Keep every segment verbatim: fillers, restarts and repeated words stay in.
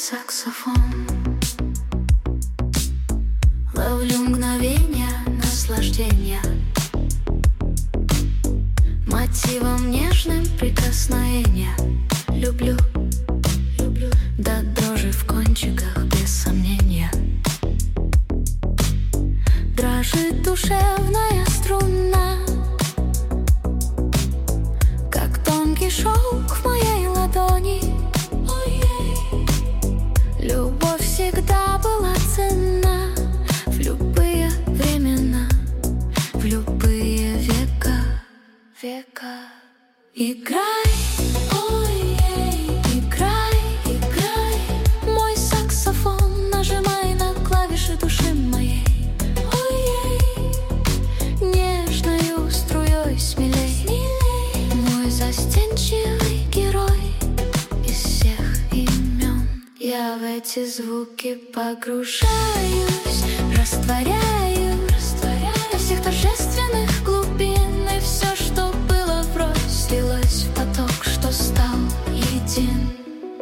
саксофон. Ловлю мгновения наслаждения мотивом нежным прикосновения. Люблю, люблю до дрожи в кончиках, без сомнения. Дрожит душевная струна, как тонкий шелк в моей ладони. Ой-ей. Любовь всегда была ценна в любые времена, в любые века, века. Играй, ой-ей, играй, играй, мой саксофон, нажимай на клавиши души моей. Ой-ей, нежною струей смелей, смелей, мой застенчивый герой из всех имен. Я в эти звуки погружаюсь, растворяю, растворяю всех торжественных глубин, и все, что было врозь, слилось в поток, что стал един.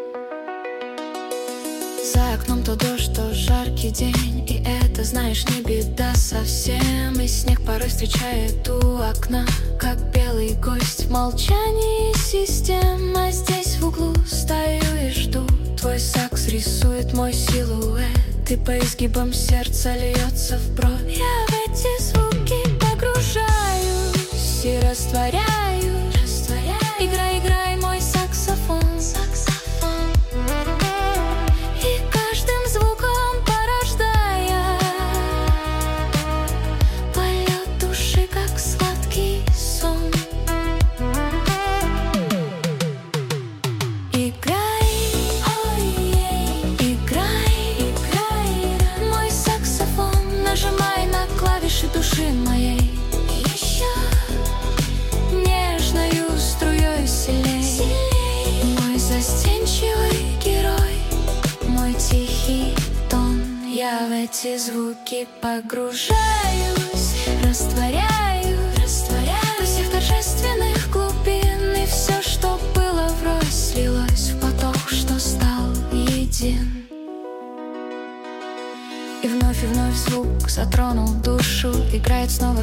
За окном то дождь, то жаркий день, и это, знаешь, не беда совсем. И снег порой встречает у окна, как белый гость в молчании систем. А здесь в углу стою и жду, твой сакс рисует мой силуэт, и по изгибам сердца льется в бровь. Я в эти звуки погружаюсь и растворяю, растворяю. Играй, играй, мой саксофон, саксофон. И каждым звуком порождая полет души, как сладкий сон. Играй, ой-ей, играй, играй, мой саксофон, нажимай на клавиши души моей. Еще нежною струей силей, силей, мой застенчивый герой, мой тихий тон. Я в эти звуки погружаюсь, растворяю, растворяю всех торжественных глубин, и все, что было врозь, слилось в поток, что стал един. И вновь и вновь звук затронул душу, играет снова